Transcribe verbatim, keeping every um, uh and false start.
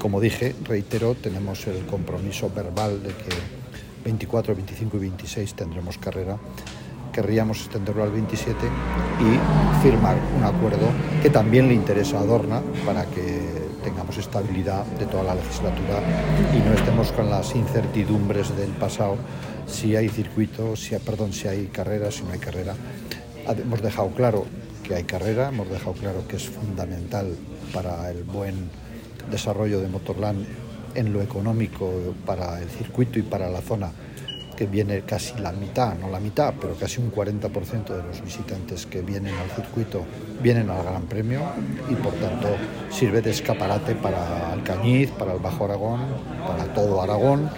como dije, reitero, tenemos el compromiso verbal de que veinticuatro, veinticinco y veintiséis tendremos carrera. Querríamos extenderlo al veintisiete y firmar un acuerdo que también le interesa a Dorna para que tengamos estabilidad de toda la legislatura y no estemos con las incertidumbres del pasado, si hay circuito, si, perdón, si hay carrera, si no hay carrera. Hemos dejado claro que hay carrera, hemos dejado claro que es fundamental para el buen desarrollo de Motorland en lo económico para el circuito y para la zona, que viene casi la mitad, no la mitad, pero casi un cuarenta por ciento de los visitantes que vienen al circuito vienen al Gran Premio y por tanto sirve de escaparate para Alcañiz, para el Bajo Aragón, para todo Aragón